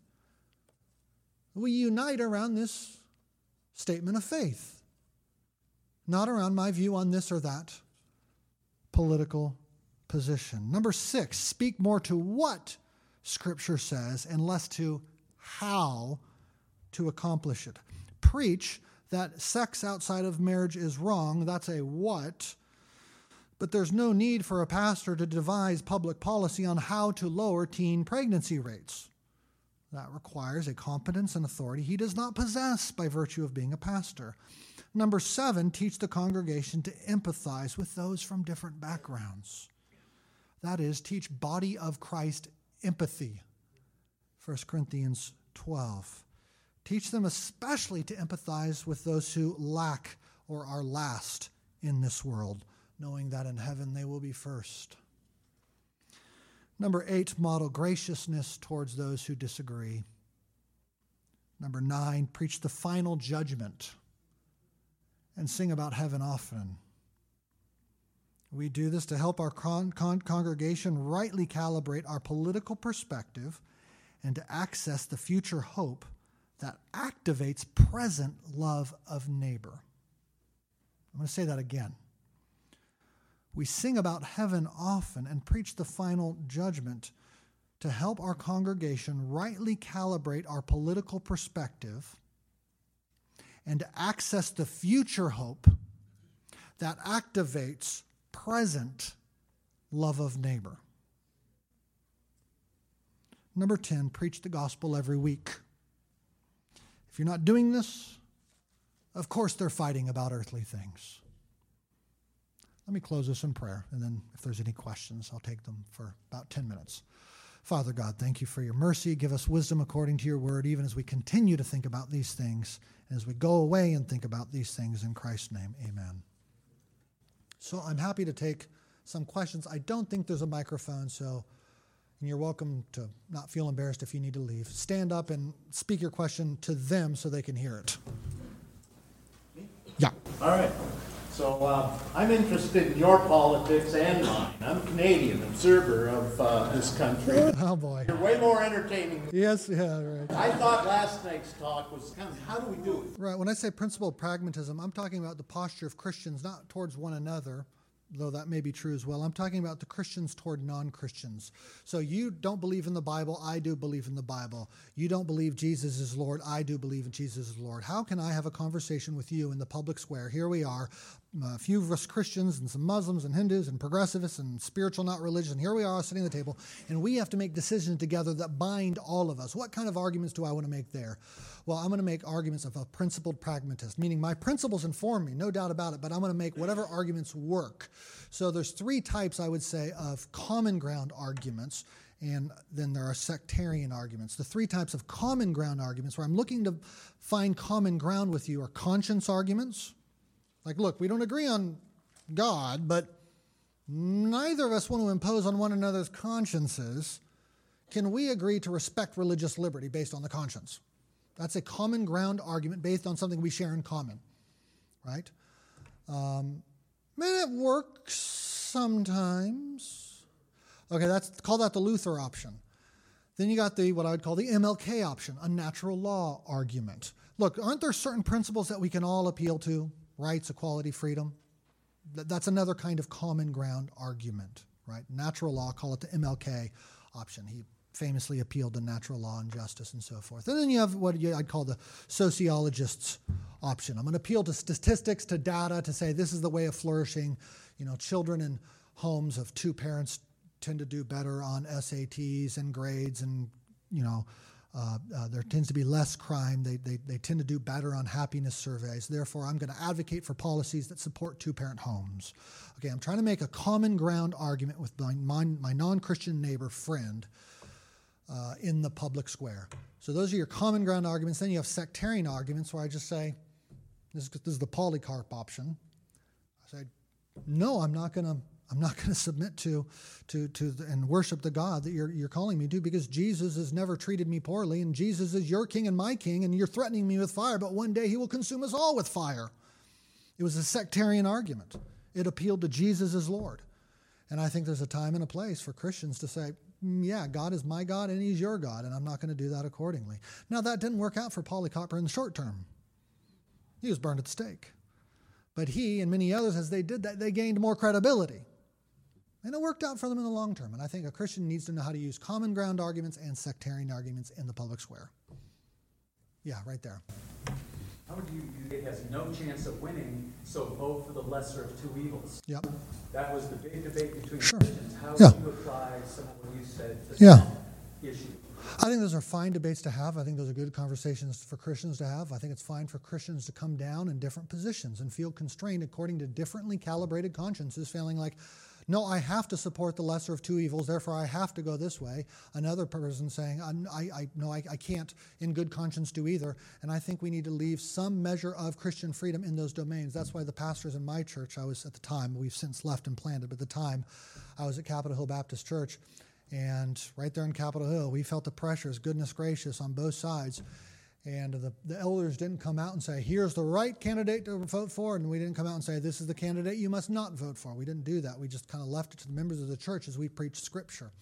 [SPEAKER 4] We unite around this statement of faith, not around my view on this or that political position. Number 6, speak more to what Scripture says and less to how to accomplish it. Preach that sex outside of marriage is wrong. That's a what. But there's no need for a pastor to devise public policy on how to lower teen pregnancy rates. That requires a competence and authority he does not possess by virtue of being a pastor. Number 7, teach the congregation to empathize with those from different backgrounds. That is, teach body of Christ empathy. 1 Corinthians 12. Teach them especially to empathize with those who lack or are last in this world, knowing that in heaven they will be first. Number 8, model graciousness towards those who disagree. Number 9, preach the final judgment and sing about heaven often. We do this to help our congregation rightly calibrate our political perspective and to access the future hope that activates present love of neighbor. I'm going to say that again. We sing about heaven often and preach the final judgment to help our congregation rightly calibrate our political perspective and to access the future hope that activates present love of neighbor. Number 10, preach the gospel every week. If you're not doing this, of course they're fighting about earthly things. Let me close this in prayer, and then if there's any questions, I'll take them for about 10 minutes. Father God, thank you for your mercy. Give us wisdom according to your word, even as we continue to think about these things, and as we go away and think about these things. In Christ's name, amen. So I'm happy to take some questions. I don't think there's a microphone, so you're welcome to not feel embarrassed if you need to leave. Stand up and speak your question to them so they can hear it. Yeah.
[SPEAKER 5] All right. So I'm interested in your politics and mine. I'm a Canadian observer of this country.
[SPEAKER 4] Oh, boy.
[SPEAKER 5] You're way more entertaining.
[SPEAKER 4] Yes, yeah, right.
[SPEAKER 5] I thought last night's talk was kind of, how do we do it?
[SPEAKER 4] Right. When I say principled pragmatism, I'm talking about the posture of Christians, not towards one another, though that may be true as well. I'm talking about the Christians toward non-Christians. So you don't believe in the Bible, I do believe in the Bible. You don't believe Jesus is Lord, I do believe in Jesus is Lord. How can I have a conversation with you in the public square? Here we are, a few of us Christians and some Muslims and Hindus and progressivists and spiritual, not religious. And here we are sitting at the table, and we have to make decisions together that bind all of us. What kind of arguments do I want to make there? Well, I'm going to make arguments of a principled pragmatist, meaning my principles inform me, no doubt about it, but I'm going to make whatever arguments work. So there's three types, I would say, of common ground arguments, and then there are sectarian arguments. The three types of common ground arguments where I'm looking to find common ground with you are conscience arguments. Like, look, we don't agree on God, but neither of us want to impose on one another's consciences. Can we agree to respect religious liberty based on the conscience? That's a common ground argument based on something we share in common, right? And it works sometimes. Okay, call that the Luther option. Then you got what I would call the MLK option, a natural law argument. Look, aren't there certain principles that we can all appeal to? Rights, equality, freedom. That's another kind of common ground argument, right? Natural law, call it the MLK option. He famously appealed to natural law and justice and so forth. And then you have what I'd call the sociologist's option. I'm going to appeal to statistics, to data, to say this is the way of flourishing. You know, children in homes of two parents tend to do better on SATs and grades, and, you know, there tends to be less crime. They tend to do better on happiness surveys. Therefore, I'm going to advocate for policies that support two-parent homes. Okay, I'm trying to make a common ground argument with my non-Christian neighbor friend in the public square. So those are your common ground arguments. Then you have sectarian arguments where I just say, this is the Polycarp option. I say, no, I'm not going to submit to and worship the God that you're calling me to, because Jesus has never treated me poorly, and Jesus is your king and my king, and you're threatening me with fire, but one day he will consume us all with fire. It was a sectarian argument. It appealed to Jesus as Lord. And I think there's a time and a place for Christians to say, yeah, God is my God and he's your God, and I'm not going to do that accordingly. Now, that didn't work out for Polycarp in the short term. He was burned at the stake. But he and many others, as they did that, they gained more credibility. And it worked out for them in the long term. And I think a Christian needs to know how to use common ground arguments and sectarian arguments in the public square. Yeah, right there.
[SPEAKER 6] How would you it has no chance of winning, so vote for the lesser of two evils?
[SPEAKER 4] Yep.
[SPEAKER 6] That was the big debate between
[SPEAKER 4] Sure.
[SPEAKER 6] Christians. How
[SPEAKER 4] Yeah.
[SPEAKER 6] do you apply some of what you said to
[SPEAKER 4] Yeah.
[SPEAKER 6] that issue?
[SPEAKER 4] I think those are fine debates to have. I think those are good conversations for Christians to have. I think it's fine for Christians to come down in different positions and feel constrained according to differently calibrated consciences, feeling like, no, I have to support the lesser of two evils, therefore I have to go this way. Another person saying, I can't in good conscience do either. And I think we need to leave some measure of Christian freedom in those domains. That's why the pastors in my church, I was at the time, we've since left and planted, but at the time I was at Capitol Hill Baptist Church. And right there in Capitol Hill, we felt the pressures, goodness gracious, on both sides. And the elders didn't come out and say, here's the right candidate to vote for. And we didn't come out and say, this is the candidate you must not vote for. We didn't do that. We just kind of left it to the members of the church as we preached Scripture.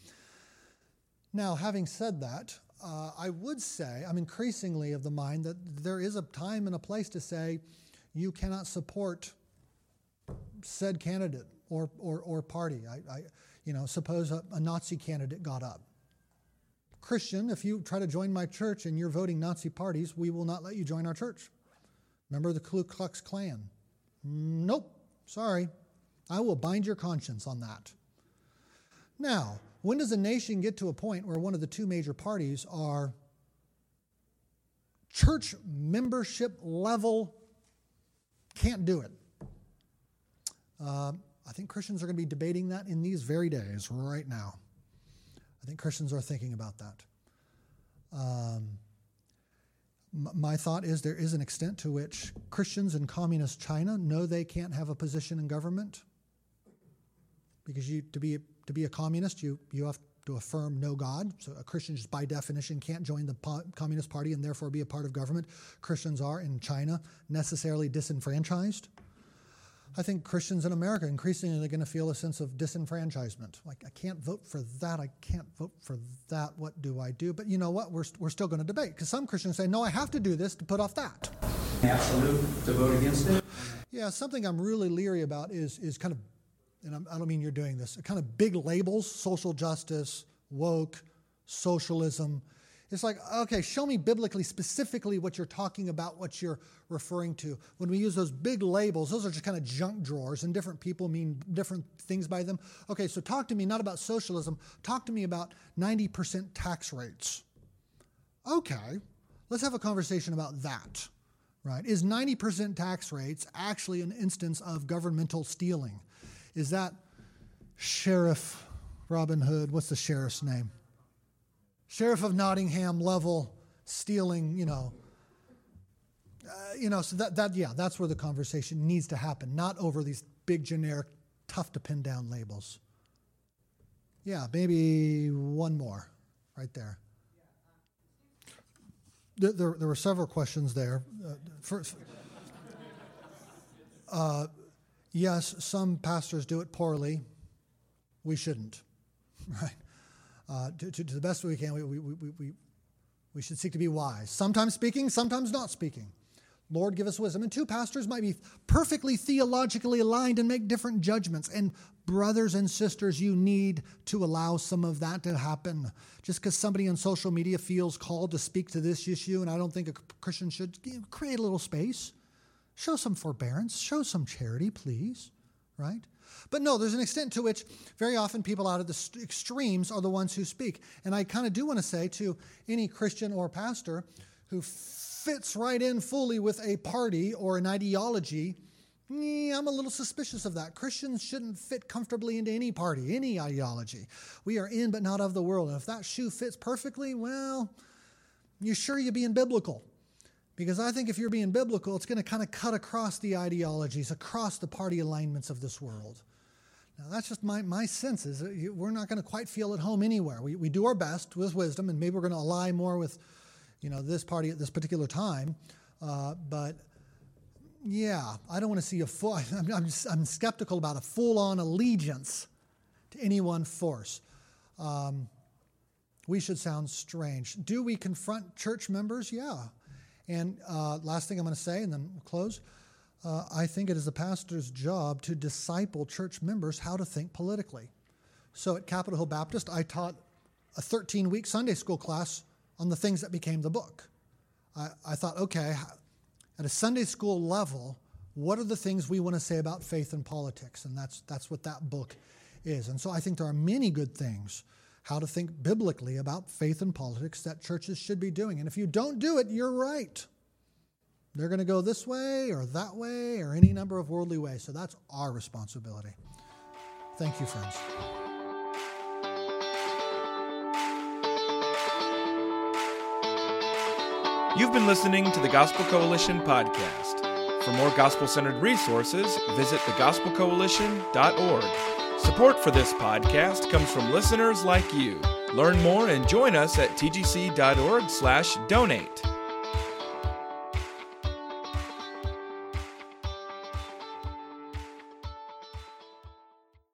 [SPEAKER 4] Now, having said that, I would say I'm increasingly of the mind that there is a time and a place to say you cannot support said candidate or party. Suppose a Nazi candidate got up. Christian, if you try to join my church and you're voting Nazi parties, we will not let you join our church. Member of the Ku Klux Klan? Nope, sorry. I will bind your conscience on that. Now, when does a nation get to a point where one of the two major parties are church membership level, can't do it? I think Christians are going to be debating that in these very days, right now. I think Christians are thinking about that. My thought is there is an extent to which Christians in communist China know they can't have a position in government, because to be a communist, you have to affirm no God. So a Christian just by definition can't join the Communist Party and therefore be a part of government. Christians are in China necessarily disenfranchised. I think Christians in America increasingly are going to feel a sense of disenfranchisement. Like, I can't vote for that. I can't vote for that. What do I do? But you know what? We're still going to debate, because some Christians say, no, I have to do this to put off that.
[SPEAKER 6] Absolute to vote against it?
[SPEAKER 4] Yeah, something I'm really leery about is kind of, and I don't mean you're doing this, kind of big labels: social justice, woke, socialism. It's like, okay, show me biblically specifically what you're talking about, what you're referring to. When we use those big labels, those are just kind of junk drawers, and different people mean different things by them. Okay, so talk to me not about socialism. Talk to me about 90% tax rates. Okay, let's have a conversation about that, right? Is 90% tax rates actually an instance of governmental stealing? Is that Sheriff Robin Hood? What's the sheriff's name? Sheriff of Nottingham level stealing, so that's where the conversation needs to happen, not over these big, generic, tough to pin down labels. Yeah, maybe one more right there. There were several questions there. First, yes, some pastors do it poorly. We shouldn't, right? To the best we can, we should seek to be wise. Sometimes speaking, sometimes not speaking. Lord, give us wisdom. And two pastors might be perfectly theologically aligned and make different judgments. And brothers and sisters, you need to allow some of that to happen. Just because somebody on social media feels called to speak to this issue, and I don't think a Christian should, create a little space. Show some forbearance. Show some charity, please. Right? But no, there's an extent to which very often people out of the extremes are the ones who speak. And I kind of do want to say to any Christian or pastor who fits right in fully with a party or an ideology, I'm a little suspicious of that. Christians shouldn't fit comfortably into any party, any ideology. We are in but not of the world. And if that shoe fits perfectly, well, you're sure you're being biblical. Because I think if you're being biblical, it's going to kind of cut across the ideologies, across the party alignments of this world. Now, that's just my sense is that we're not going to quite feel at home anywhere. We do our best with wisdom, and maybe we're going to ally more with, this party at this particular time. But yeah, I don't want to see a full. I'm skeptical about a full-on allegiance to any one force. We should sound strange. Do we confront church members? Yeah. And last thing I'm going to say, and then we'll close. I think it is the pastor's job to disciple church members how to think politically. So at Capitol Hill Baptist, I taught a 13-week Sunday school class on the things that became the book. I thought, okay, at a Sunday school level, what are the things we want to say about faith and politics? And that's what that book is. And so I think there are many good things how to think biblically about faith and politics that churches should be doing. And if you don't do it, you're right. They're going to go this way or that way or any number of worldly ways. So that's our responsibility. Thank you, friends.
[SPEAKER 3] You've been listening to the Gospel Coalition podcast. For more gospel-centered resources, visit thegospelcoalition.org. Support for this podcast comes from listeners like you. Learn more and join us at tgc.org/donate.